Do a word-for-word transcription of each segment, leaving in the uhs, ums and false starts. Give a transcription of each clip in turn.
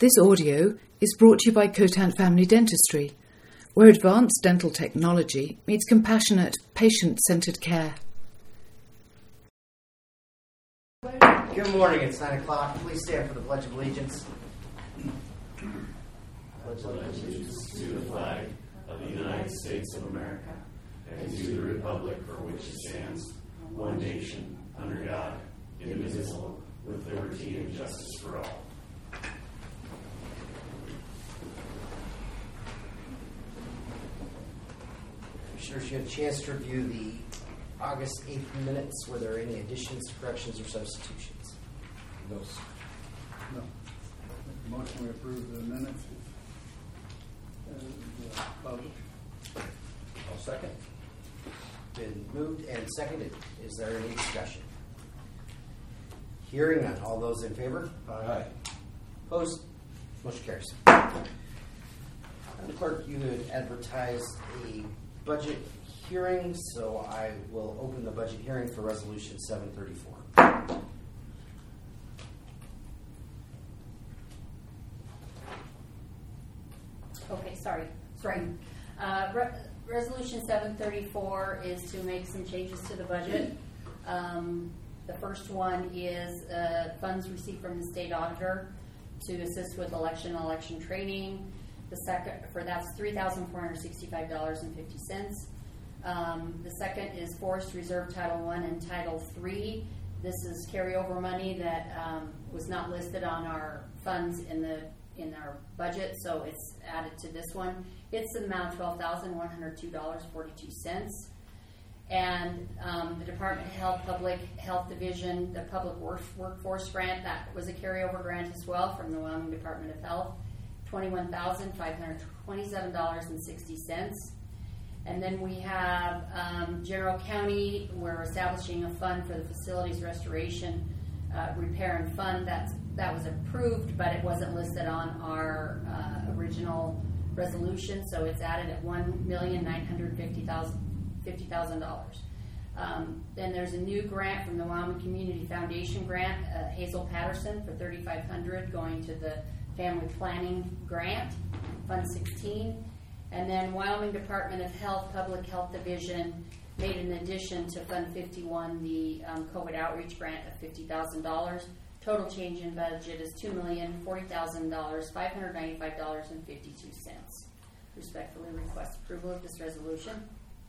This audio is brought to you by Cotant Family Dentistry, where advanced dental technology meets compassionate, patient-centered care. Good morning, it's nine o'clock. Please stand for the Pledge of Allegiance. Pledge allegiance to the flag of the United States of America and to the republic for which it stands, one nation, under God, indivisible, with liberty and justice for all. Commissioners, you had a chance to review the August eighth minutes. Were there any additions, corrections, or substitutions? No. No. Motion to approve the minutes is uh, published. I'll second. Been moved and seconded. Is there any discussion? Hearing none. All those in favor? Aye. Opposed? Motion carries. Madam Clerk, you had advertised a budget hearing, so I will open the budget hearing for Resolution seven thirty-four. Okay, sorry. Sorry. Uh, Re- Resolution seven thirty-four is to make some changes to the budget. Um, the first one is uh, funds received from the state auditor to assist with election and election training. The second, for that's three thousand four hundred sixty-five dollars and fifty cents. Um, the second is Forest Reserve Title One and Title Three. This is carryover money that um, was not listed on our funds in the in our budget, so it's added to this one. It's the amount of twelve thousand one hundred two dollars and forty-two cents. And um, the Department of Health, Public Health Division, the Public Work- Workforce Grant, that was a carryover grant as well from the Wyoming Department of Health, twenty-one thousand five hundred twenty-seven dollars and sixty cents. And then we have um, General County. We're establishing a fund for the facilities restoration, uh, repair and fund. That's, that was approved, but it wasn't listed on our uh, original resolution, so it's added at one million nine hundred fifty thousand dollars. Um, then there's a new grant from the Wyoming Community Foundation grant, uh, Hazel Patterson, for thirty-five hundred dollars going to the Family Planning Grant, Fund sixteen. And then Wyoming Department of Health, Public Health Division made an addition to Fund fifty-one, the um, COVID Outreach Grant of fifty thousand dollars. Total change in budget is two million forty thousand five hundred ninety-five dollars and fifty-two cents. Respectfully request approval of this resolution.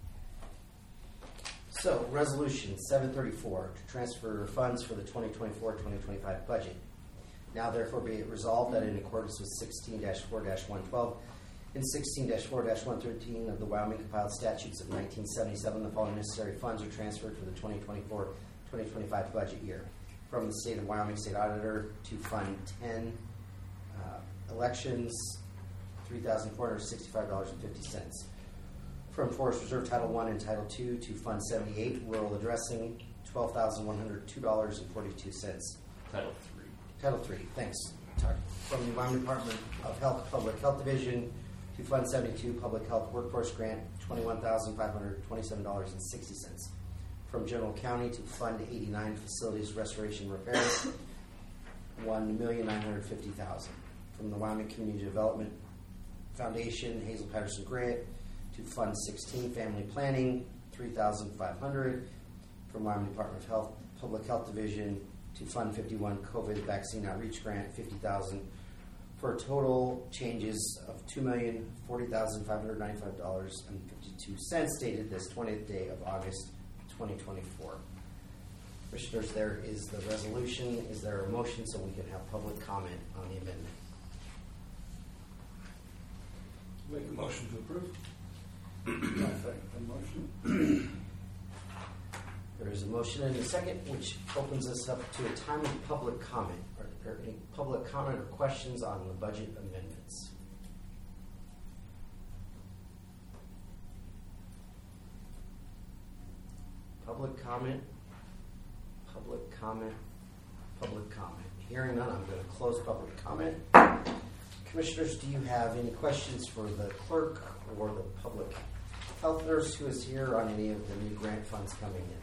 So, Resolution seven thirty-four, to transfer funds for the twenty twenty-four twenty twenty-five budget. Now, therefore, be it resolved that in accordance with sixteen dash four dash one twelve and sixteen dash four dash one thirteen of the Wyoming Compiled Statutes of nineteen seventy-seven, the following necessary funds are transferred for the twenty twenty-four twenty twenty-five budget year. From the State of Wyoming State Auditor to Fund ten, uh, Elections, three thousand four hundred sixty-five dollars and fifty cents. From Forest Reserve Title One and Title Two to Fund seventy-eight, Rural Addressing, twelve thousand one hundred two dollars and forty-two cents. Title three. Title Three, thanks. From the Wyoming Department of Health, Public Health Division to Fund seventy-two, Public Health Workforce Grant, twenty-one thousand five hundred twenty-seven dollars and sixty cents. From General County to Fund eighty-nine, Facilities Restoration Repair, one million nine hundred fifty thousand dollars. From the Wyoming Community Development Foundation, Hazel Patterson Grant, to Fund sixteen, Family Planning, three thousand five hundred dollars. From Wyoming Department of Health, Public Health Division to Fund fifty-one, COVID Vaccine Outreach Grant, fifty thousand dollars, for total changes of two million forty thousand five hundred ninety-five dollars and fifty-two cents, dated this twentieth day of August twenty twenty-four. Commissioners, there is the resolution. Is there a motion so we can have public comment on the amendment? Make a motion to approve. I second the motion. There is a motion and a second, which opens us up to a time of public comment. Are there any public comment or questions on the budget amendments? Public comment, public comment, public comment. Hearing none, I'm going to close public comment. Commissioners, do you have any questions for the clerk or the public health nurse who is here on any of the new grant funds coming in?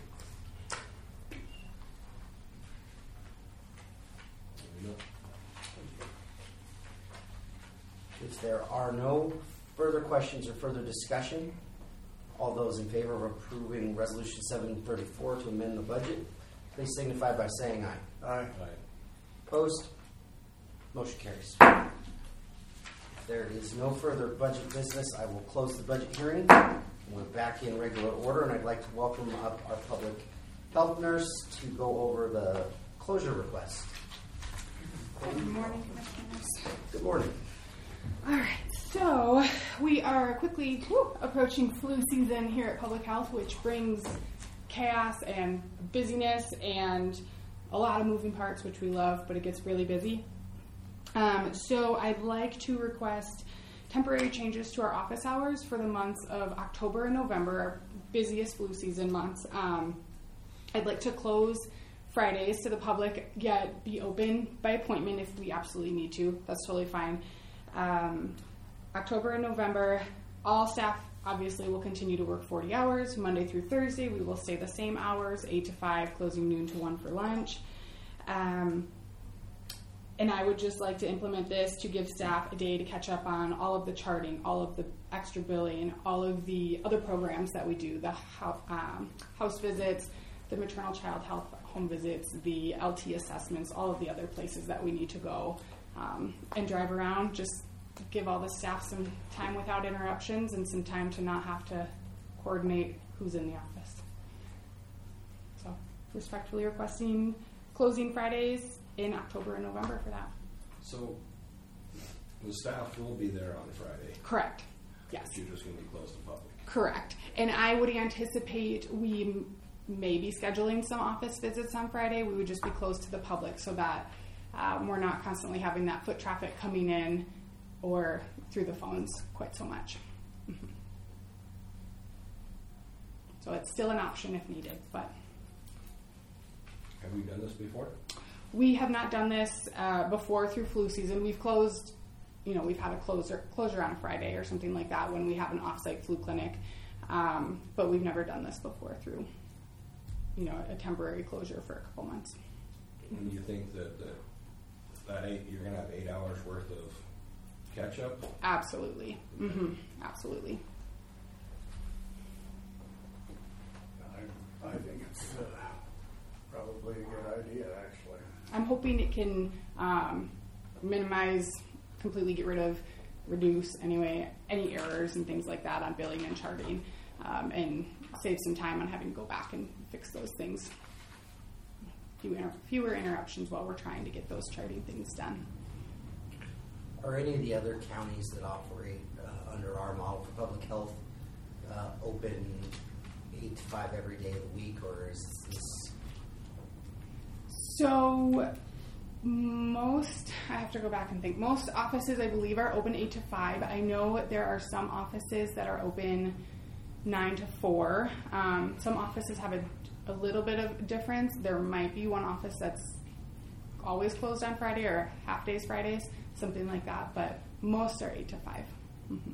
If there are no further questions or further discussion, all those in favor of approving Resolution seven thirty-four to amend the budget, please signify by saying aye. Aye. Opposed? Motion carries. If there is no further budget business, I will close the budget hearing. We're back in regular order, and I'd like to welcome up our public health nurse to go over the closure request. Good morning, Commissioners. Good morning. All right, so we are quickly whew, approaching flu season here at Public Health, which brings chaos and busyness and a lot of moving parts, which we love, but it gets really busy. Um, so I'd like to request temporary changes to our office hours for the months of October and November, our busiest flu season months. Um, I'd like to close Fridays to the public, yet be open by appointment if we absolutely need to. That's totally fine. Um, October and November, all staff obviously will continue to work forty hours. Monday through Thursday, we will stay the same hours, eight to five, closing noon to one for lunch. Um, and I would just like to implement this to give staff a day to catch up on all of the charting, all of the extra billing, all of the other programs that we do, the house, um, house visits, the maternal child health home visits, the L T assessments, all of the other places that we need to go um, and drive around. Just give all the staff some time without interruptions and some time to not have to coordinate who's in the office. So, respectfully requesting closing Fridays in October and November for that. So, the staff will be there on Friday. Correct. Yes. But you're just going to be closed to public. Correct. And I would anticipate we m- may be scheduling some office visits on Friday. We would just be closed to the public so that um, we're not constantly having that foot traffic coming in or through the phones quite so much. Mm-hmm. So it's still an option if needed, but Have we done this before? we have not done this uh, before through flu season. We've closed, you know, we've had a closer, closure on a Friday or something like that when we have an off-site flu clinic, um, but we've never done this before through, you know, a temporary closure for a couple months. And you think that that, that eight, you're going to have eight hours worth of catch up? Absolutely. Mm-hmm. Absolutely. I, I think it's uh, probably a good idea, actually. I'm hoping it can um, minimize, completely get rid of, reduce anyway, any errors and things like that on billing and charting, um, and save some time on having to go back and fix those things. Few inter- fewer interruptions while we're trying to get those charting things done. Are any of the other counties that operate uh, under our model for public health uh, open eight to five every day of the week, or is this? So most, I have to go back and think, most offices I believe are open eight to five. I know there are some offices that are open nine to four. Um, some offices have a, a little bit of difference. There might be one office that's always closed on Friday or half days Fridays, something like that, but most are eight to five. Mm-hmm.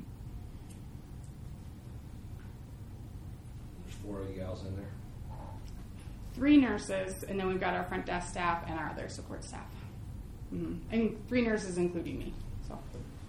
There's four of you gals in there. Three nurses, and then we've got our front desk staff and our other support staff. Mm-hmm. And three nurses including me. So.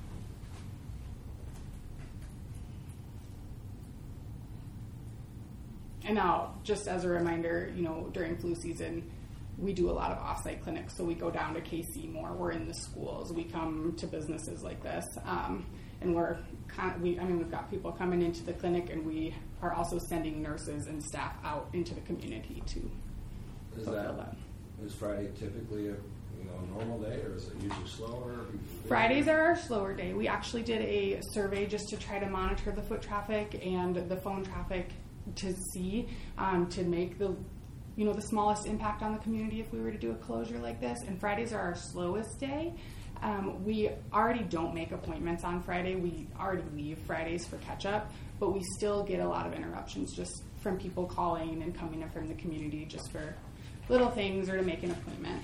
And now, just as a reminder, you know, during flu season, we do a lot of off-site clinics, so we go down to K C more. We're in the schools. We come to businesses like this, um, and we're con- we. I mean, we've got people coming into the clinic, and we are also sending nurses and staff out into the community to Is fulfill that, that. is Friday typically a you know a normal day, or is it usually slower? Fridays are our slower day. We actually did a survey just to try to monitor the foot traffic and the phone traffic to see um, to make the you know the smallest impact on the community if we were to do a closure like this. And Fridays are our slowest day. Um, we already don't make appointments on Friday. We already leave Fridays for catch up, but we still get a lot of interruptions just from people calling and coming in from the community just for little things or to make an appointment.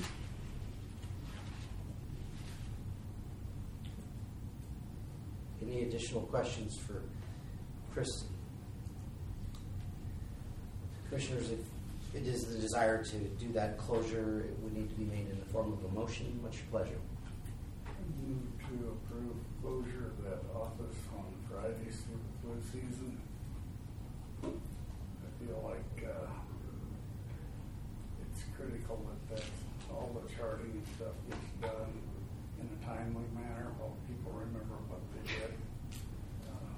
Any additional questions for Kristen? Commissioners, if it is the desire to do that closure, it would need to be made in the form of a motion. What's your pleasure? Move to approve closure office on Fridays through the flu season. I feel like uh, it's critical that that's, all the charting and stuff gets done in a timely manner while people remember what they did. Uh,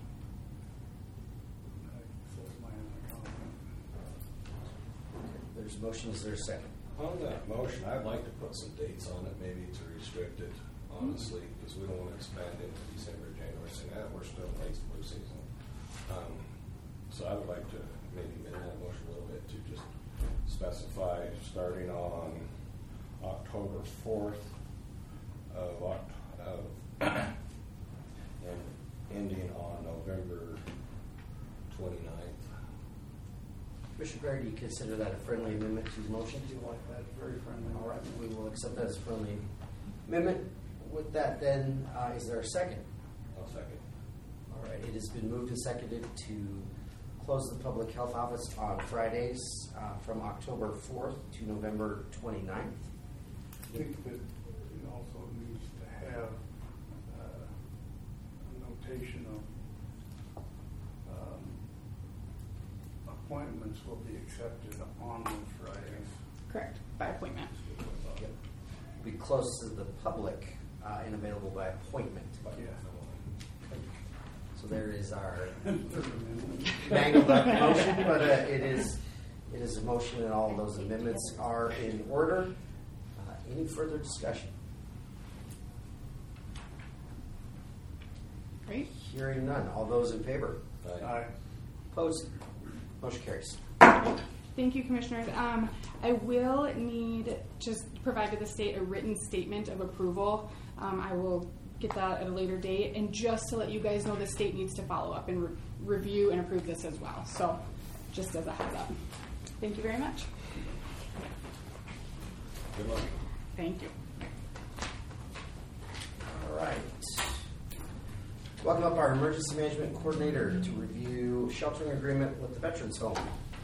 that's my only comment. There's a motion, is there a second? On that motion, I'd like to put some dates on it, maybe to restrict it, honestly, because we don't want to expand into December, January, saying that we're still in late flu season. Um, so I would like to maybe amend that motion a little bit to just specify starting on October fourth of, Oct- of and ending on November twenty-ninth. Commissioner Perry, do you consider that a friendly amendment to the motion? I do like that, very friendly. All right, we will accept that as a friendly amendment. With that, then, uh, is there a second? I'll second. All right, it has been moved and seconded to close the public health office on Fridays uh, from October fourth to November twenty-ninth. I think that it also needs to have uh, a notation of um, appointments will be accepted on those Fridays. Correct, by appointment. Yep. Be close to the public uh, and available by appointment. Yeah. So there is our mangled up motion, but uh, it is it is a motion, and all of those amendments are in order. Uh, any further discussion? Great. Hearing none. All those in favor? Aye. Opposed? Motion carries. Thank you, Commissioners. Um, I will need just provide to the state a written statement of approval. Um, I will get that at a later date. And just to let you guys know, the state needs to follow up and re- review and approve this as well. So just as a heads up. Thank you very much. Good luck. Thank you. All right. Welcome up our emergency management coordinator to review sheltering agreement with the Veterans Home.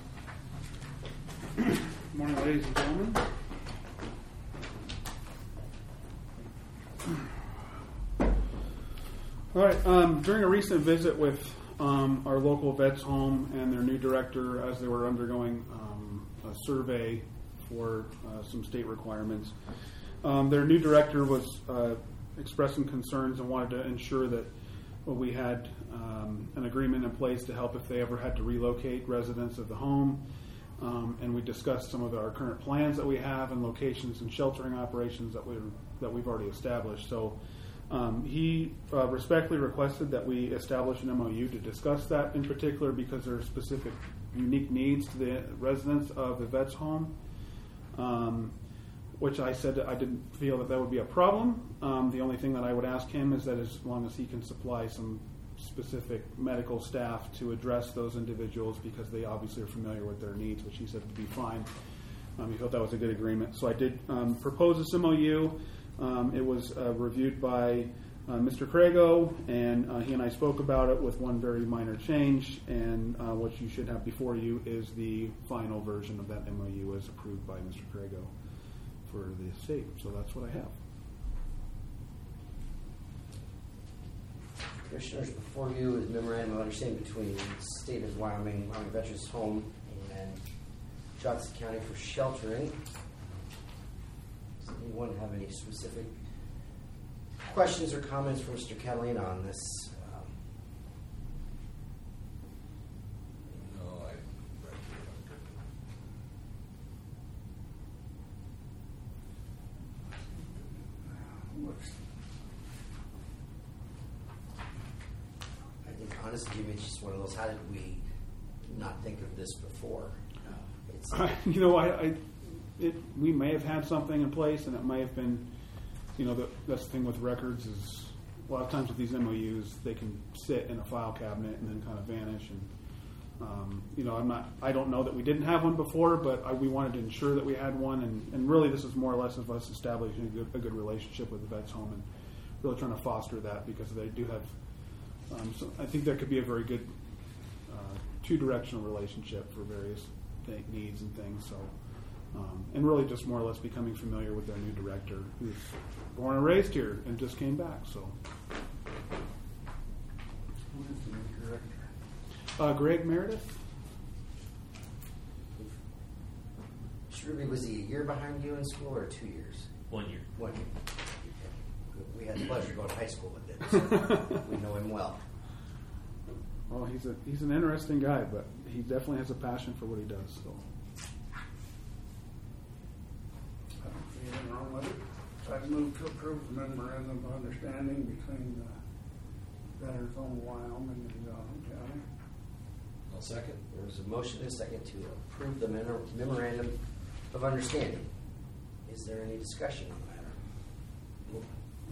Good morning, ladies and gentlemen. All right. Um, during a recent visit with um, our local vets home and their new director, as they were undergoing um, a survey for uh, some state requirements, um, their new director was uh, expressing concerns and wanted to ensure that well, we had um, an agreement in place to help if they ever had to relocate residents of the home. Um, and we discussed some of our current plans that we have and locations and sheltering operations that, we're, that we've already established. So um, he uh, respectfully requested that we establish an M O U to discuss that in particular because there are specific unique needs to the residents of the vet's home, um, which I said I didn't feel that that would be a problem. Um, the only thing that I would ask him is that as long as he can supply some specific medical staff to address those individuals because they obviously are familiar with their needs, which he said would be fine. Um, he felt that was a good agreement. So I did um, propose this M O U. Um, it was uh, reviewed by uh, Mister Crago, and uh, he and I spoke about it with one very minor change, and uh, what you should have before you is the final version of that M O U as approved by Mister Crago for the state. So that's what I have. Commissioners, before you is memorandum of understanding between the State of Wyoming, Wyoming Veterans Home, and Johnson County for sheltering. Does anyone have any specific questions or comments for Mister Catalina on this? Um, No, I read Looks I think honestly, Jimmy, it's just one of those. How did we not think of this before? Uh, it's, you know, I, I it, we may have had something in place, and it may have been, you know, the, that's the thing with records is a lot of times with these M O Us, they can sit in a file cabinet and then kind of vanish. And um, you know, I'm not, I don't know that we didn't have one before, but I, we wanted to ensure that we had one, and, and really, this is more or less of us establishing a good, a good relationship with the vets home and really trying to foster that because they do have. Um, so I think there could be a very good uh, two-directional relationship for various th- needs and things. So, um, and really just more or less becoming familiar with their new director, who's born and raised here and just came back. So, Uh, Greg Meredith? Ruby, was he a year behind you in school or two years? One year. One year. We had the pleasure of going to high school with him, so we know him well. Well, he's a he's an interesting guy, but he definitely has a passion for what he does. So. I don't see anything wrong with it. So I move to approve the memorandum of understanding between the Veterans Home of Wyoming and Johnson County. I'll second. There was a motion and a second to approve the memor- memorandum of understanding. Is there any discussion on the matter?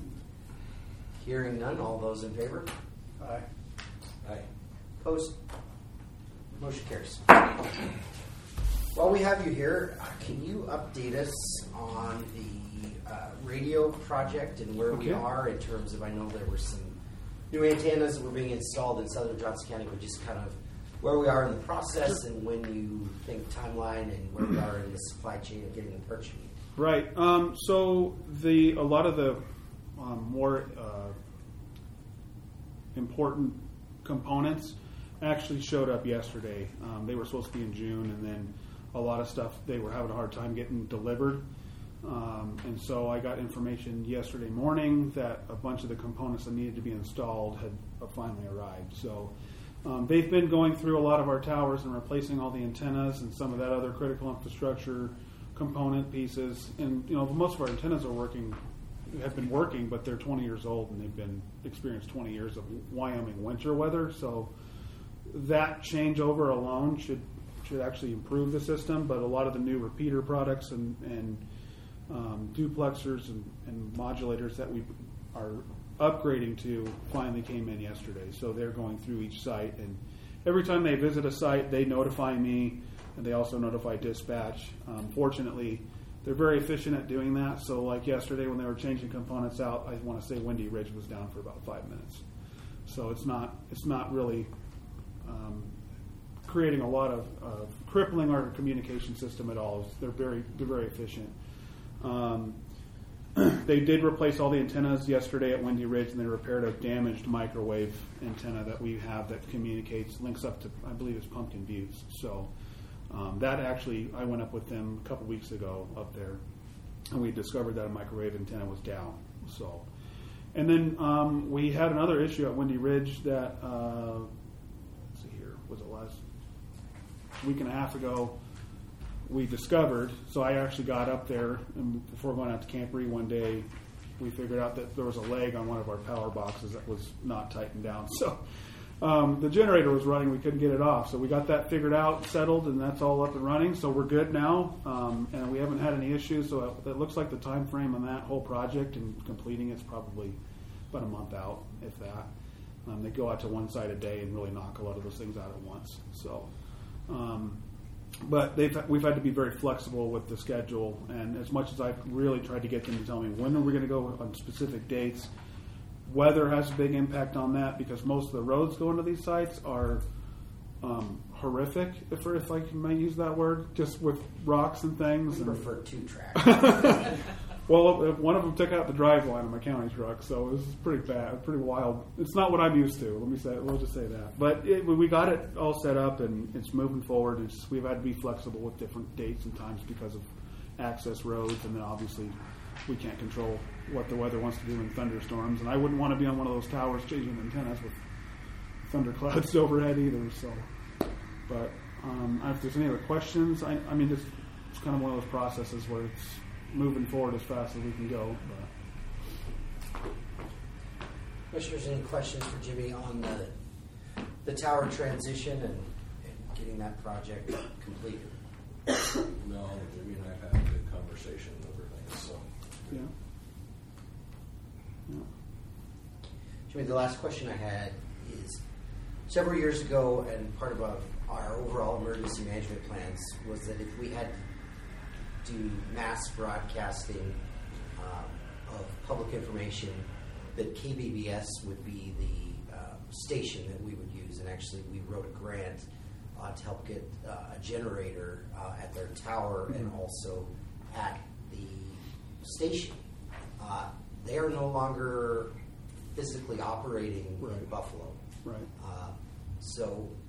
Hearing none, all those in favor? Aye. Aye. Opposed? Motion carries. While we have you here, uh, can you update us on the uh, radio project and where we Okay. are in terms of, I know there were some new antennas that were being installed in southern Johnson County, but just kind of where we are in the process and when you think timeline and where we are in the supply chain of getting the purchasing. Right. Um, so the a lot of the um, more uh, important components actually showed up yesterday. Um, they were supposed to be in June, and then a lot of stuff they were having a hard time getting delivered. Um, and so I got information yesterday morning that a bunch of the components that needed to be installed had uh, finally arrived. So um, they've been going through a lot of our towers and replacing all the antennas and some of that other critical infrastructure component pieces. And you know, most of our antennas are working, have been working, but they're twenty years old and they've been experienced twenty years of Wyoming winter weather. So that changeover alone should should actually improve the system. But a lot of the new repeater products and and um, duplexers and, and modulators that we are upgrading to finally came in yesterday. So they're going through each site, and every time they visit a site, they notify me, and they also notify dispatch. Um, fortunately, they're very efficient at doing that. So like yesterday when they were changing components out, I want to say Windy Ridge was down for about five minutes. So it's not it's not really um, creating a lot of uh, crippling our communication system at all. They're very they're very efficient. Um, they did replace all the antennas yesterday at Windy Ridge, and they repaired a damaged microwave antenna that we have that communicates, links up to, I believe it's Pumpkin Buttes. So um, that actually, I went up with them a couple weeks ago up there, and we discovered that a microwave antenna was down. So, and then um, we had another issue at Windy Ridge that, uh, let's see here, was it last week and a half ago? We discovered, so I actually got up there, and before going out to Camp Ree one day, we figured out that there was a leg on one of our power boxes that was not tightened down. So um, the generator was running, we couldn't get it off. So we got that figured out, settled, and that's all up and running. So we're good now, um, and we haven't had any issues. So it, it looks like the time frame on that whole project and completing it's probably about a month out, if that. Um, they go out to one site a day and really knock a lot of those things out at once. So. Um, But they've we've had to be very flexible with the schedule, and as much as I've really tried to get them to tell me when are we going to go on specific dates, weather has a big impact on that because most of the roads going to these sites are um, horrific, if if I may use that word, just with rocks and things. We and, prefer two tracks. Well, one of them took out the drive line of my county truck, so it was pretty bad, pretty wild. It's not what I'm used to. Let me say, we'll just say that. But it, we got it all set up, and it's moving forward. It's, we've had to be flexible with different dates and times because of access roads, and then obviously we can't control what the weather wants to do in thunderstorms. And I wouldn't want to be on one of those towers changing antennas with thunderclouds overhead either. So, but um, if there's any other questions, I, I mean, it's, it's kind of one of those processes where it's moving forward as fast as we can go. But. Commissioners, any questions for Jimmy on the the tower transition and, and getting that project completed? No, Jimmy and I have had a good conversation over things. So Yeah. Yeah. Jimmy, the last question I had is several years ago, and part of our overall emergency management plans was that if we had to do mass broadcasting uh, of public information, that K B B S would be the uh, station that we would use. And actually, we wrote a grant uh, to help get uh, a generator uh, at their tower mm-hmm. and also at the station. Uh, they are no longer physically operating right. in Buffalo. Right. Uh, so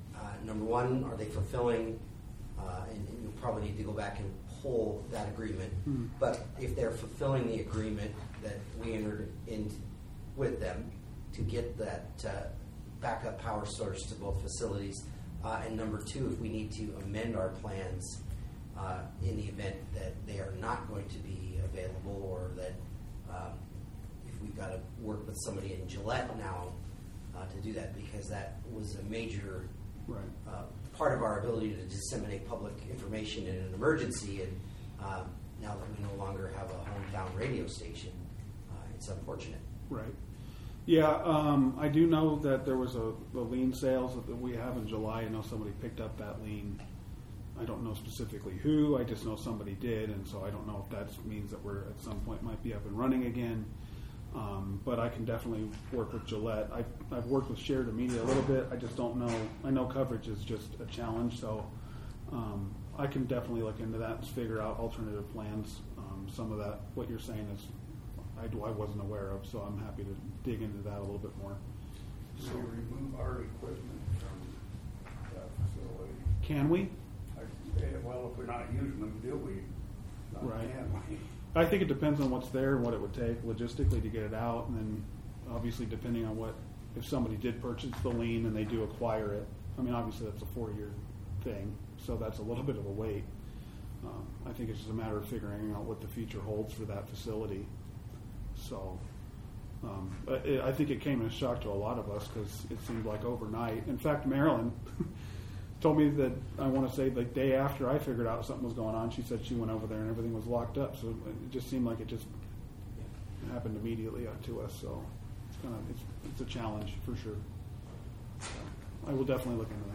uh, number one, are they fulfilling, uh, and, and you'll probably need to go back and pull that agreement, Mm. but if they're fulfilling the agreement that we entered in with them to get that uh, backup power source to both facilities, uh, and number two, if we need to amend our plans uh, in the event that they are not going to be available, or that um, if we've got to work with somebody in Gillette now uh, to do that, because that was a major Right. uh, part of our ability to disseminate public information in an emergency, and um, now that we no longer have a hometown radio station, uh, it's unfortunate. Right. Yeah, um, I do know that there was a, a lien sales that we have in July. I know somebody picked up that lien. I don't know specifically who. I just know somebody did, and so I don't know if that means that we're at some point might be up and running again. Um, but I can definitely work with Gillette. I've, I've worked with Sheridan Media a little bit. I just don't know. I know coverage is just a challenge, so um, I can definitely look into that and figure out alternative plans. Um, some of that, what you're saying, is I, do, I wasn't aware of, so I'm happy to dig into that a little bit more. So we remove our equipment from that facility. Can we? I, eh, well, if we're not using them, do we? Not Right. Can we? I think it depends on what's there and what it would take logistically to get it out, and then obviously depending on what, if somebody did purchase the lien and they do acquire it. I mean, obviously that's a four-year thing, so that's a little bit of a wait. Um, I think it's just a matter of figuring out what the future holds for that facility. So um, but it, I think it came as a shock to a lot of us because it seemed like overnight. In fact, Marilyn told me that, I want to say the day after I figured out something was going on, she said she went over there and everything was locked up. So it just seemed like it just happened immediately to us. So it's kind of it's, it's a challenge for sure. So I will definitely look into that.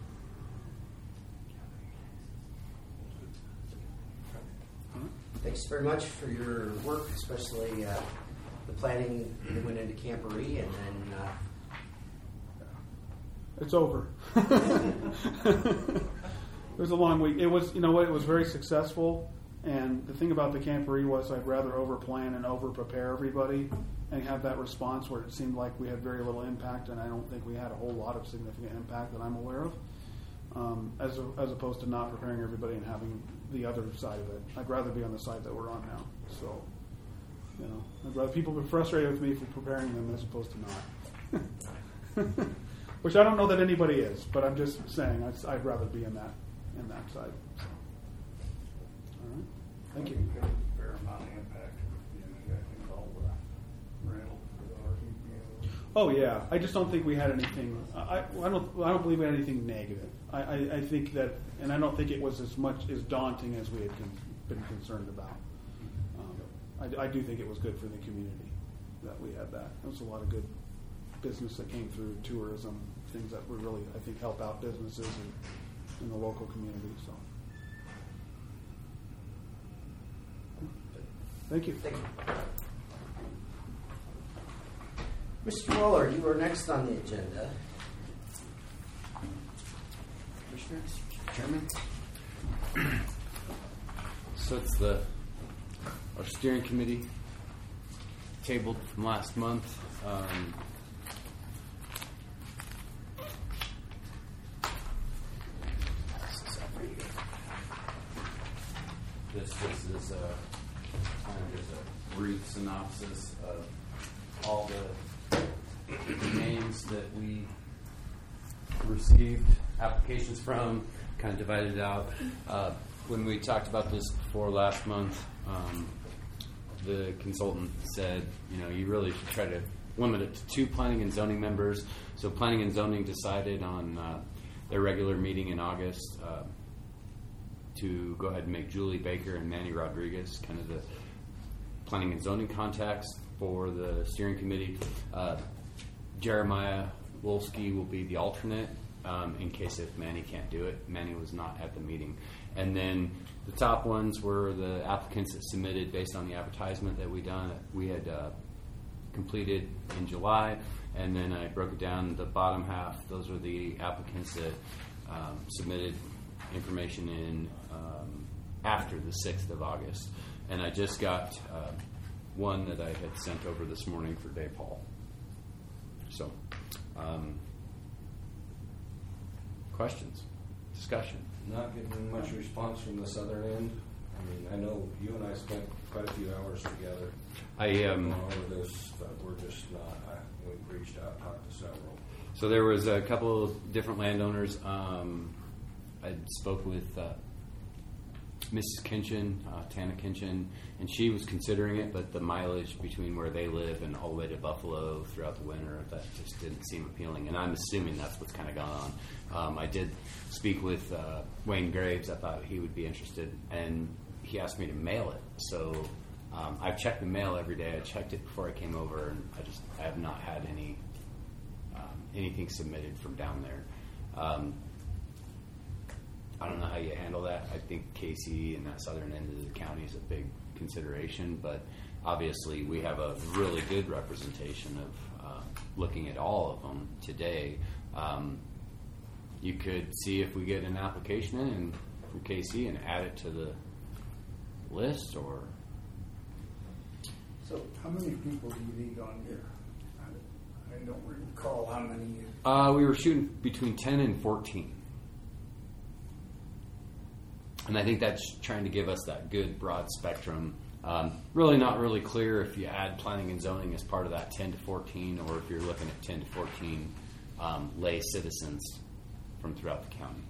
Thanks very much for your work, especially uh, the planning that went into Camporee, and then uh, It's over. It was a long week. It was, you know what, it was very successful. And the thing about the Camporee was I'd rather over-plan and over-prepare everybody and have that response where it seemed like we had very little impact, and I don't think we had a whole lot of significant impact that I'm aware of, um, as, a, as opposed to not preparing everybody and having the other side of it. I'd rather be on the side that we're on now. So, you know, I'd rather people be frustrated with me for preparing them as opposed to not. Which I don't know that anybody is, but I'm just saying I'd, I'd rather be in that in that side. So. All right, thank you. I think a fair amount of impact, you know, I think all the rental for the R T P O. Oh yeah, I just don't think we had anything. I, I don't. I don't believe we had anything negative. I, I, I think that, and I don't think it was as much as daunting as we had con- been concerned about. Um, I, I do think it was good for the community that we had that. There was a lot of good business that came through tourism, things that would really, I think, help out businesses and in the local community. So, thank you. thank you. Mister Waller, you are next on the agenda. Commissioners? Chairman. So it's the our steering committee tabled from last month. Um, this this is a kind of just a brief synopsis of all the names that we received applications from, kind of divided it out. Uh, when we talked about this before last month, um, the consultant said, you know, you really should try to limit it to two planning and zoning members. So planning and zoning decided on uh, their regular meeting in August uh, to go ahead and make Julie Baker and Manny Rodriguez kind of the planning and zoning contacts for the steering committee. Uh, Jeremiah Wolski will be the alternate um, in case if Manny can't do it. Manny was not at the meeting. And then the top ones were the applicants that submitted based on the advertisement that we done. We had uh, completed in July, and then I broke it down. The bottom half, those were the applicants that um, submitted information in um, after the sixth of August. And I just got uh, one that I had sent over this morning for Dave Hall. So, um, questions, discussion. Not getting much response from the southern end. I mean, I know you and I spent quite a few hours together I um, on all of this, but we're just not, I, we've reached out, talked to several. So there was a couple of different landowners. Um, I spoke with uh, Missus Kinchin, uh, Tana Kinchin, and she was considering it, but the mileage between where they live and all the way to Buffalo throughout the winter, that just didn't seem appealing. And I'm assuming that's what's kind of gone on. Um, I did speak with uh, Wayne Graves. I thought he would be interested, and he asked me to mail it. So um, I've checked the mail every day. I checked it before I came over, and I just I have not had any um, anything submitted from down there. Um, I don't know how you handle that. I think Casey and that southern end of the county is a big consideration, but obviously we have a really good representation of uh, looking at all of them today. Um, you could see if we get an application in and, from Casey and add it to the list, or So how many people do you need on here? I, I don't recall how many you... uh, we were shooting between ten and fourteen. And I think that's trying to give us that good broad spectrum. Um, really not really clear if you add planning and zoning as part of that ten to fourteen, or if you're looking at ten to fourteen um, lay citizens from throughout the county.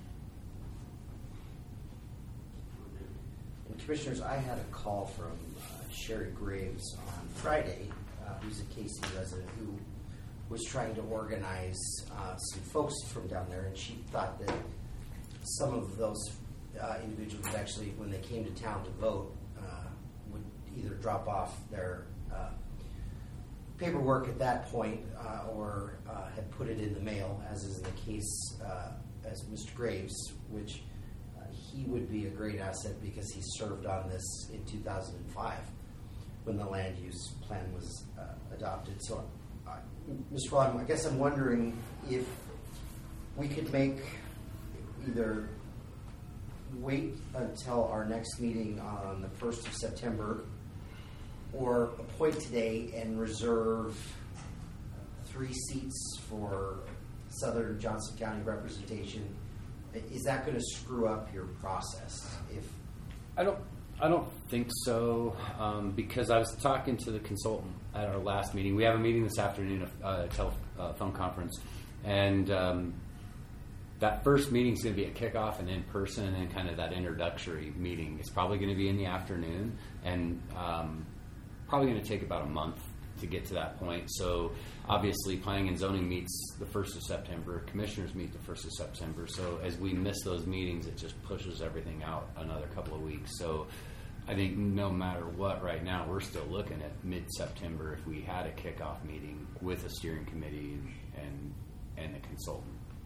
And Commissioners, I had a call from uh, Sherry Graves on Friday, uh, who's a K C resident, who was trying to organize uh, some folks from down there, and she thought that some of those uh, individuals actually, when they came to town to vote, uh, would either drop off their uh, paperwork at that point uh, or uh, had put it in the mail, as is the case uh, as Mister Graves, which uh, he would be a great asset because he served on this in two thousand five when the land use plan was uh, adopted. So, uh, Mister Ron, I guess I'm wondering if we could make either wait until our next meeting on the first of September, or appoint today and reserve three seats for Southern Johnson County representation. Is that going to screw up your process? If I don't, I don't think so, um, because I was talking to the consultant at our last meeting. We have a meeting this afternoon, a uh, telephone conference, and um, that first meeting is going to be a kickoff and in person, and then kind of that introductory meeting. It's probably going to be in the afternoon, and um, probably going to take about a month to get to that point. So obviously planning and zoning meets the first of September, commissioners meet the first of September. So as we miss those meetings, it just pushes everything out another couple of weeks. So I think no matter what, right now, we're still looking at mid-September if we had a kickoff meeting with a steering committee and and a consultant.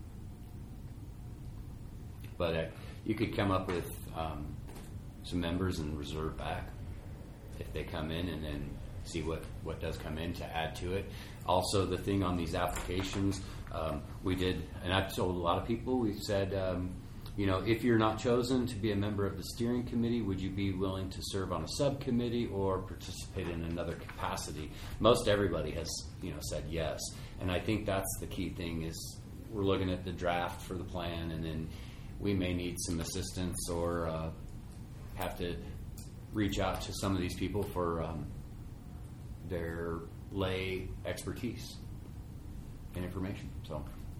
But uh, you could come up with um, some members and reserve back if they come in, and then see what, what does come in to add to it. Also, the thing on these applications, um, we did, and I've told a lot of people, we said, um, you know, if you're not chosen to be a member of the steering committee, would you be willing to serve on a subcommittee or participate in another capacity? Most everybody has, you know, said yes. And I think that's the key thing is we're looking at the draft for the plan, and then we may need some assistance or uh, have to reach out to some of these people for um, their lay expertise and information. So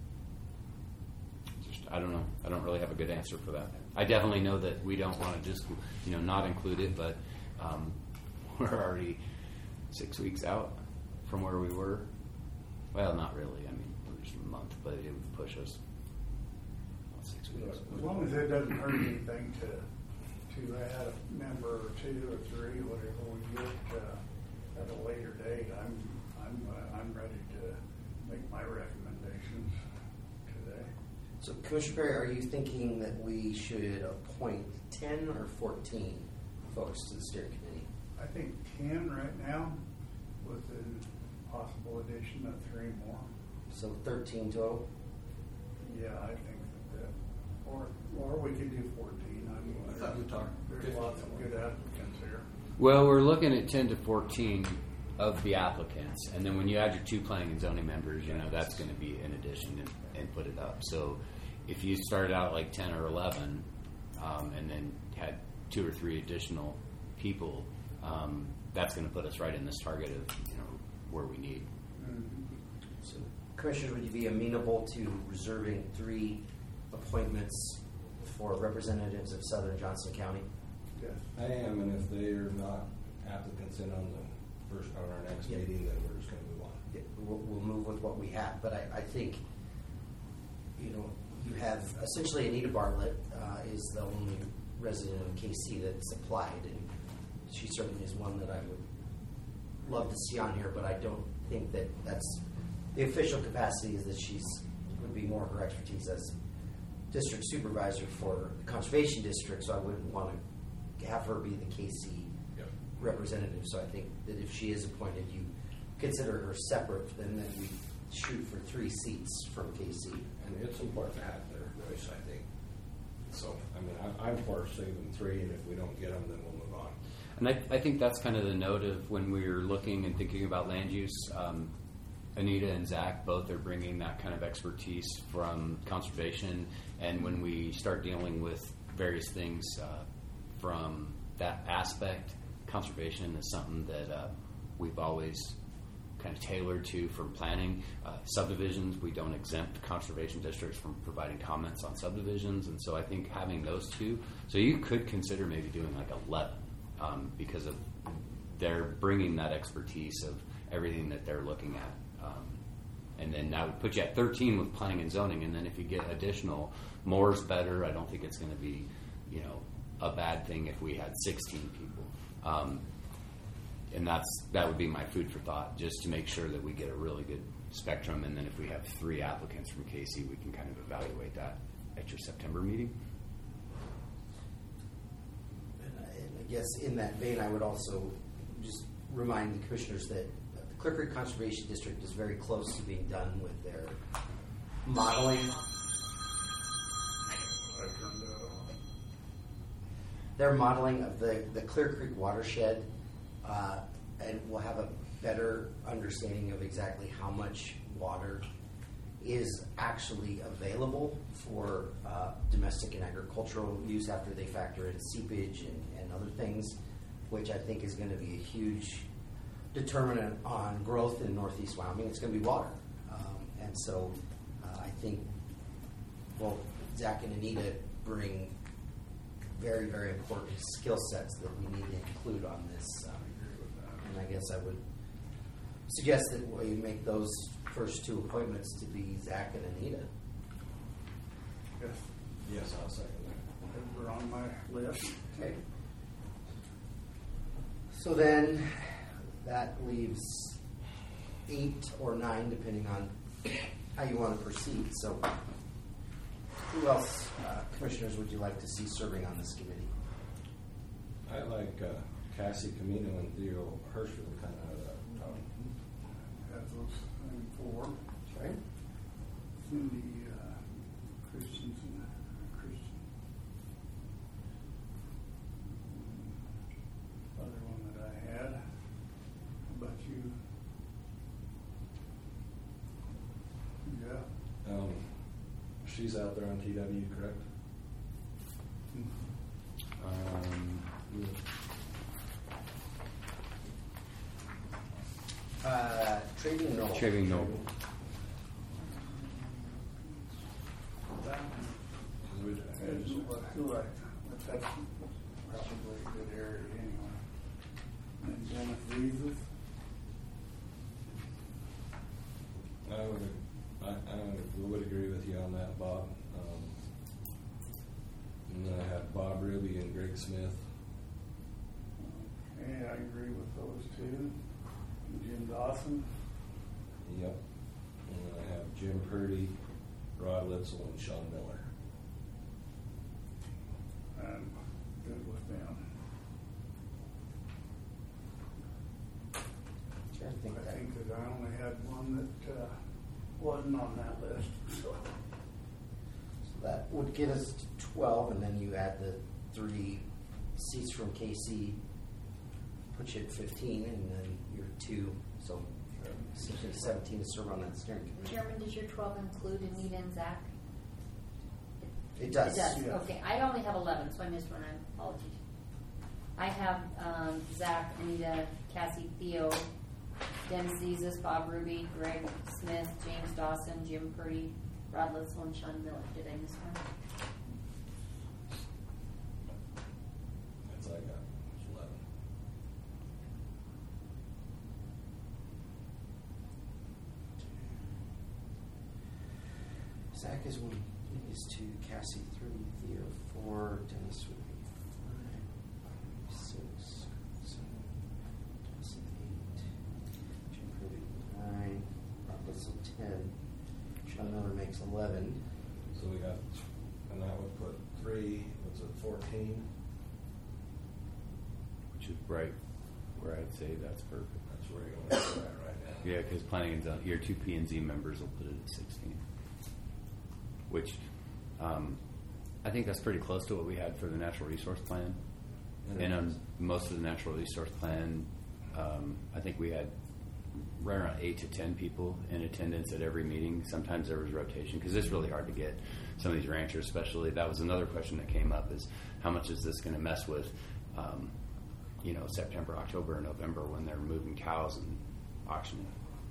just, I don't know. I don't really have a good answer for that. I definitely know that we don't want to just, you know, not include it, but um, we're already six weeks out from where we were. Well, not really. I mean, we're just a month, but it would push us about six weeks. As long as it doesn't hurt anything to to add a member or two or three, whatever we get uh, at a later date, I'm I'm uh, I'm ready to make my recommendations today. So, Commissioner Perry, are you thinking that we should appoint ten or fourteen folks to the steering committee? I think ten right now, with the possible addition of three more. So thirteen total? Yeah, I think that, that or or we could do fourteen. I'm, I thought we talked There's fifteen. lots of good applicants here. Well, we're looking at ten to fourteen of the applicants, and then when you add your two planning and zoning members, you know, that's going to be in addition and, and put it up. So if you started out like ten or eleven, um, and then had two or three additional people, um, that's going to put us right in this target of, you know, where we need. So, Commissioners, would you be amenable to reserving three appointments for representatives of Southern Johnson County? Yes. I am, and if they are not applicants in on the first, on our next Yeah. meeting, then we're just gonna move on. Yeah, We'll, we'll move with what we have, but I, I think, you know, you have essentially Anita Bartlett uh, is the only resident of K C that's applied, and she certainly is one that I would love to see on here, but I don't think that that's the official capacity is that she's would be more her expertise as district supervisor for the conservation district, so I wouldn't want to have her be the K C Yep. representative. So I think that if she is appointed, you consider her separate, and then we shoot for three seats from K C. And it's important to have their voice, I think. So, I mean, I, I'm for saving three, and if we don't get them, then we'll move on. And I, I think that's kind of the note of when we were looking and thinking about land use. Um, Anita and Zach both are bringing that kind of expertise from conservation, and when we start dealing with various things uh, from that aspect, conservation is something that uh, we've always kind of tailored to from planning. Uh, subdivisions, we don't exempt conservation districts from providing comments on subdivisions, and so I think having those two, so you could consider maybe doing like eleven um, because of they're bringing that expertise of everything that they're looking at. Um, and then that would put you at thirteen with planning and zoning, and then if you get additional, more is better. I don't think it's going to be, you know, a bad thing if we had sixteen people. Um, and that's that would be my food for thought, just to make sure that we get a really good spectrum, and then if we have three applicants from K C, we can kind of evaluate that at your September meeting. And I, and I guess in that vein, I would also just remind the commissioners that the Clear Creek Conservation District is very close to being done with their modeling. I turned that on. Their modeling of the, the Clear Creek watershed, uh, and we'll have a better understanding of exactly how much water is actually available for uh, domestic and agricultural use after they factor in seepage and, and other things, which I think is going to be a huge determinant on growth in Northeast Wyoming. It's going to be water. Um, and so uh, I think, well, Zach and Anita bring very, very important skill sets that we need to include on this. Um, and I guess I would suggest that we make those first two appointments to be Zach and Anita. Yes, Yes, I'll second that. those are on my list. Okay. So then that leaves eight or nine, depending on how you want to proceed. So who else, uh, commissioners, would you like to see serving on this committee? I like uh, Cassie Camino and Theo Hirschfield kind of out of that. Um, Have those um, four. Right? Cindy uh, Christensen. Christian. Other one that I had. How about you? Yeah. um, she's out there on T W, correct? Um, Uh, Trading Knoll. Trading Knoll. That one. We- Is what- who I, but that's probably a good area anyway. And Dennis Weezus. I would, I, I would agree with you on that, Bob. Um, and then I have Bob Ruby and Greg Smith. Okay, I agree with those two. Jim Dawson. Yep. And then I have Jim Purdy, Rod Litzel, and Sean Miller. I'm good with them. Sure, I think I that. think that I only had one that uh, wasn't on that list. So So that would get us to twelve, and then you add the three seats from K C, put you at fifteen, and then you're two, so essentially seventeen to serve on that steering committee. Chairman, does your twelve include Anita and Zach? It does. It does, Yeah. okay. I only have eleven, so I missed one. I apologize. I have um, Zach, Anita, Cassie, Theo, Dennis Zizas, Bob Ruby, Greg Smith, James Dawson, Jim Purdy, Rod Litzel, and Sean Miller. Did I miss one? That's all I got. It's eleven. Zach is one. It is two. Cassie three. Theo four. Dennis would be five. Five, six, seven. Dawson eight. Jim Purdy nine. Rob Litzel ten. Sean Miller makes eleven. So we got, and that would put three, what's it, fourteen? Which is right where I'd say that's perfect. That's where you're going to at right now. Yeah, because planning and zone, your two P and Z members will put it at sixteen. Which, um, I think that's pretty close to what we had for the natural resource plan. And And it on is. most of the natural resource plan, um, I think we had right around eight to ten people in attendance at every meeting. Sometimes there was rotation because it's really hard to get some of these ranchers, especially. That was another question that came up: is how much is this going to mess with, um, you know, September, October, and November when they're moving cows and auctioning.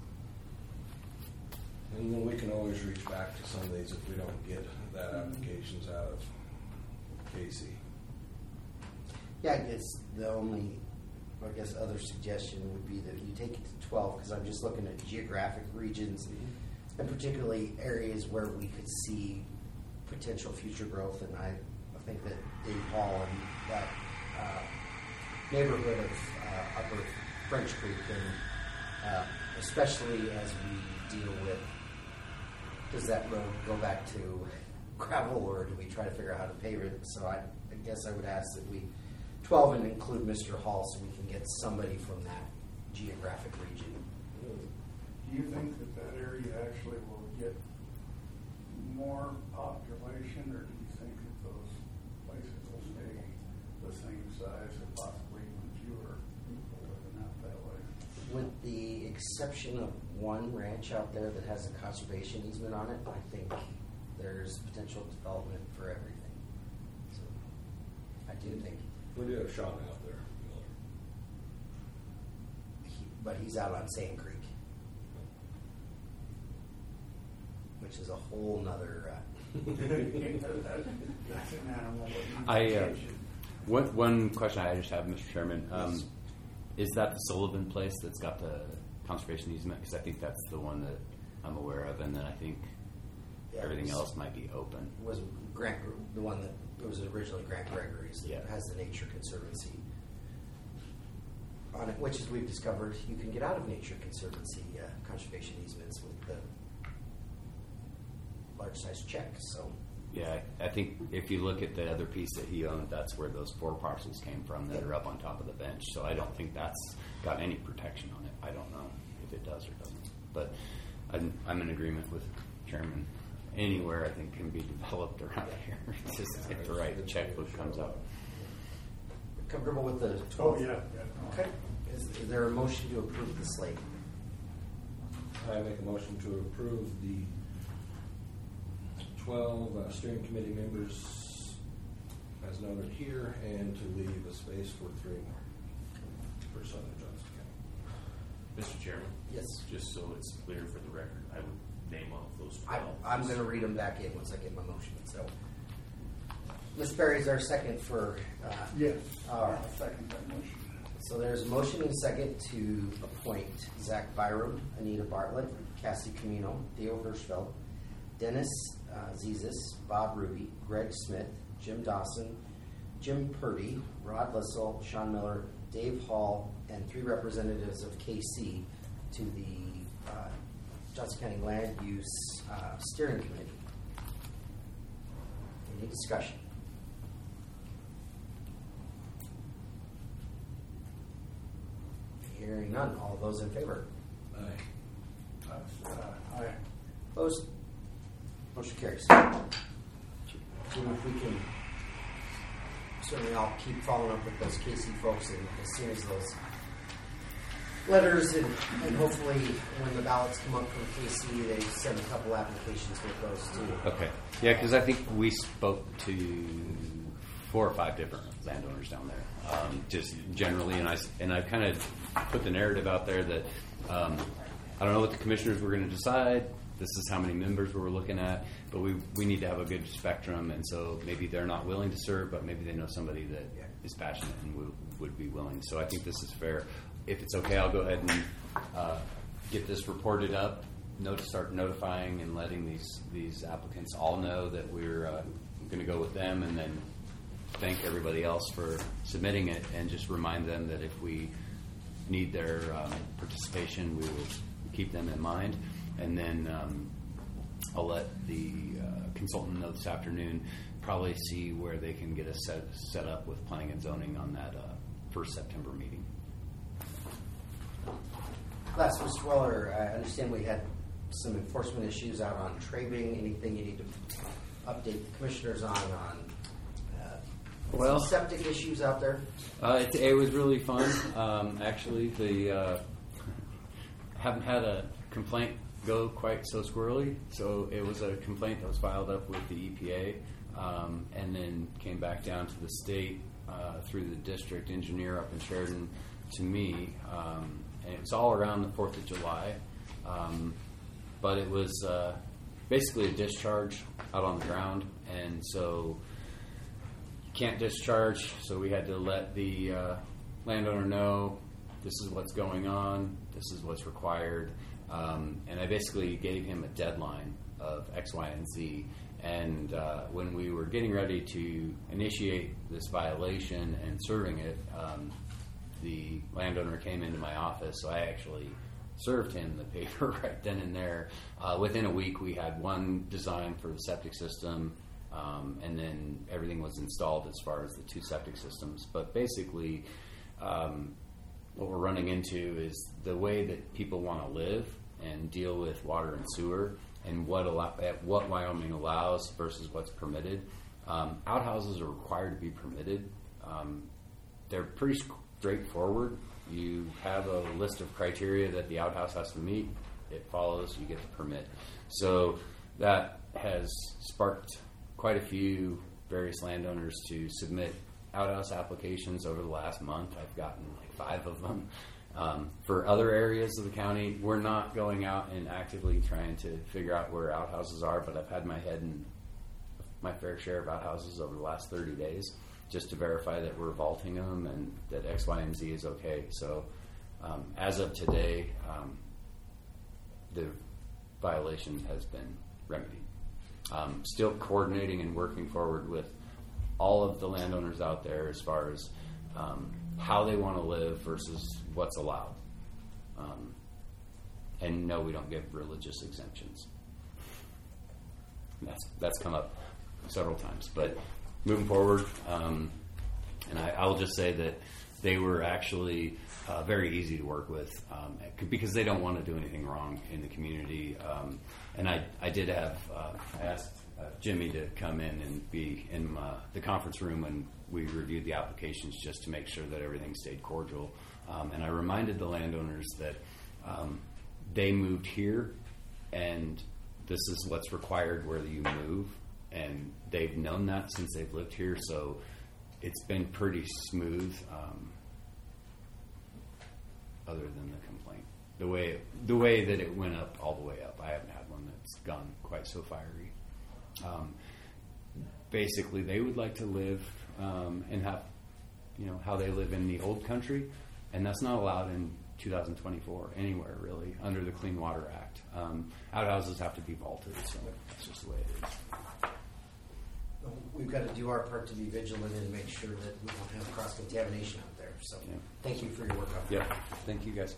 And then we can always reach back to some of these if we don't get that applications out of Casey. Yeah, I guess the only, I guess, other suggestion would be that you take it to twelve, because I'm just looking at geographic regions, and particularly areas where we could see potential future growth. And I, I think that Dave Hall and that uh, neighborhood of uh, Upper French Creek, and uh, especially as we deal with, does that road go back to gravel, or do we try to figure out how to pave it? So I, I guess I would ask that we twelve and include Mister Hall, so we can get somebody from that geographic region. Do you think that that area actually will get more population, or do you think that those places will stay the same size or possibly even fewer people living out that way? With the exception of one ranch out there that has a conservation easement on it, I think there's potential development for everything. So I do think, We do have Sean out there, Miller. he, but he's out on Sand Creek, which is a whole nother. Uh, That's an animal that needs I, uh, attention. One, one question I just have, Mister Chairman, um, is that the Sullivan place that's got the conservation easement? Because I think that's the one that I'm aware of, and then I think Yeah, everything it was- else might be open. was Grant, the one that it was originally Grant Gregory's, that Yeah. has the Nature Conservancy on it, which, as we've discovered, you can get out of Nature Conservancy uh, conservation easements with the large size check. So Yeah, I I think if you look at the other piece that he owned, that's where those four parcels came from that are up on top of the bench. So I don't think that's got any protection on it. I don't know if it does or doesn't. But I'm, I'm in agreement with Chairman. Anywhere I think can be developed around here. It's just if the right checkbook comes up. comfortable with the Oh, twelve? yeah. yeah. Okay. Is, is there a motion to approve the slate? I make a motion to approve the twelve uh, steering committee members as noted here, and to leave a space for three more for Southern Johnson County. Mister Chairman? Yes. Just so it's clear for the record, I would name off those I, twelve. I'm going to read them back in once I get my motion. So, Miz Perry is our second for. Uh, Yes. All right. I'll second that motion. So there's a motion and a second to appoint Zach Byram, Anita Bartlett, Cassie Camino, Theo Hirschfeld, Dennis uh, Zizis, Bob Ruby, Greg Smith, Jim Dawson, Jim Purdy, Rod Lissel, Sean Miller, Dave Hall, and three representatives of K C to the uh, Johnson County Land Use uh, Steering Committee. Any discussion? Hearing none. All those in favor? Aye. That's, uh, I, Opposed? Motion carries. Jim, if we can, certainly I'll keep following up with those K C folks, and as soon as those letters, and, and hopefully when the ballots come up from K C, they send a couple applications with those too. Okay. Yeah, because I think we spoke to four or five different landowners down there, um, just generally, and I and I kind of put the narrative out there that um, I don't know what the commissioners were going to decide. This is how many members we were looking at, but we we need to have a good spectrum, and so maybe they're not willing to serve, but maybe they know somebody that is passionate and would, would be willing. So I think this is fair. If it's okay, I'll go ahead and uh, get this reported up. Note, start notifying and letting these these applicants all know that we're uh, going to go with them, and then thank everybody else for submitting it, and just remind them that if we need their um, participation, we will keep them in mind. And then um, I'll let the uh, consultant know this afternoon, probably see where they can get us set, set up with planning and zoning on that uh, first September meeting. Last, Mister Weller, I understand we had some enforcement issues out on Trabing. Anything you need to update the commissioners on, on uh, Well, septic issues out there? Uh, it, it was really fun. Um, actually, the uh, haven't had a complaint go quite so squirrely. So it was a complaint that was filed up with the E P A, um, and then came back down to the state uh, through the district engineer up in Sheridan to me, um, and it was all around the Fourth of July. Um, but it was uh, basically a discharge out on the ground, and so you can't discharge. So we had to let the uh, landowner know this is what's going on, this is what's required. Um, and I basically gave him a deadline of X, Y, and Z. And uh, when we were getting ready to initiate this violation and serving it, um, the landowner came into my office, so I actually served him the paper right then and there. Uh, within a week, we had one design for the septic system, um, and then everything was installed as far as the two septic systems. But basically, um, what we're running into is the way that people want to live and deal with water and sewer, and what allow, what Wyoming allows versus what's permitted. Um, outhouses are required to be permitted. Um, they're pretty straightforward. You have a list of criteria that the outhouse has to meet. It follows, you get the permit. So that has sparked quite a few various landowners to submit outhouse applications over the last month. I've gotten like five of them. Um, for other areas of the county, we're not going out and actively trying to figure out where outhouses are, but I've had my head in my fair share of outhouses over the last thirty days just to verify that we're vaulting them and that X, Y, and Z is okay. So um, as of today, um, the violation has been remedied. Um, still coordinating and working forward with all of the landowners out there as far as um, how they want to live versus what's allowed. Um, and no, we don't give religious exemptions. And that's that's come up several times. But moving forward, um, and I, I'll just say that they were actually uh, very easy to work with um, because they don't want to do anything wrong in the community. Um, and I, I did have uh, asked uh, Jimmy to come in and be in uh, the conference room when we reviewed the applications just to make sure that everything stayed cordial. Um, and I reminded the landowners that um, they moved here, and this is what's required where you move. And they've known that since they've lived here, so it's been pretty smooth, um, other than the complaint. The way the way that it went up all the way up, I haven't had one that's gone quite so fiery. Um, basically, they would like to live um, and have, you know, how they live in the old country, and that's not allowed in two thousand twenty-four anywhere really under the Clean Water Act. Um, outhouses have to be vaulted, so that's just the way it is. We've got to do our part to be vigilant and make sure that we don't have cross-contamination out there. So Yeah. thank you for your work on that. Yep. Thank you, guys.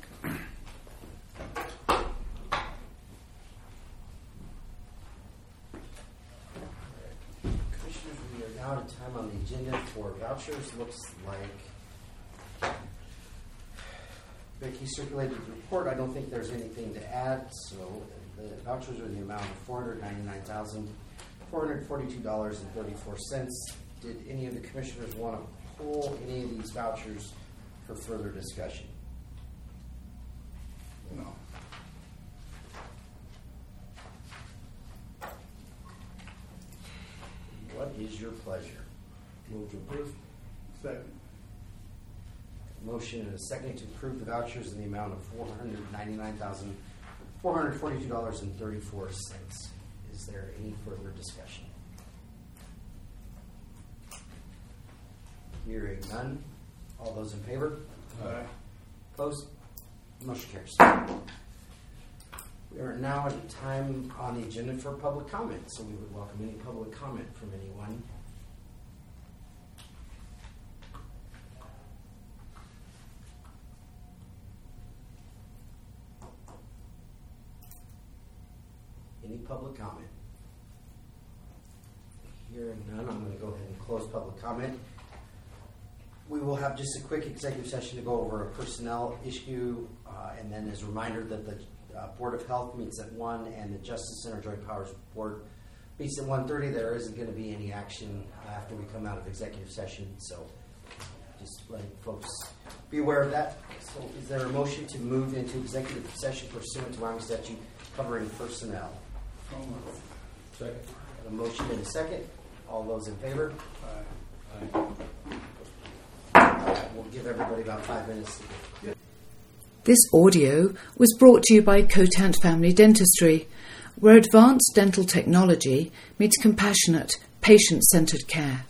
Commissioners, we are now at a time on the agenda for vouchers. Looks like Becky circulated the report. I don't think there's anything to add. So the vouchers are in the amount of four hundred ninety-nine thousand four hundred forty-two dollars and thirty-four cents. Did any of the commissioners want to pull any of these vouchers for further discussion? No. What is your pleasure? Move to approve. Second. Motion and a second to approve the vouchers in the amount of four hundred ninety-nine thousand four hundred forty-two dollars and thirty-four cents. Is there any further discussion? Hearing none. All those in favor? Aye. Opposed? Motion carries. We are now at a time on the agenda for public comment, so we would welcome any public comment from anyone. Any public comment? Hearing none, I'm going to go ahead and close public comment. We will have just a quick executive session to go over a personnel issue, uh, and then as a reminder that the uh, Board of Health meets at one, and the Justice Center Joint Powers Board meets at one thirty. There isn't going to be any action after we come out of executive session, so just letting folks be aware of that. So, is there a motion to move into executive session pursuant to Wyoming statute covering personnel? So moved. Second. Got a motion and a second. All those in favor? Aye. Aye. We'll give everybody about five minutes to get. This audio was brought to you by Cotant Family Dentistry, where advanced dental technology meets compassionate, patient-centered care.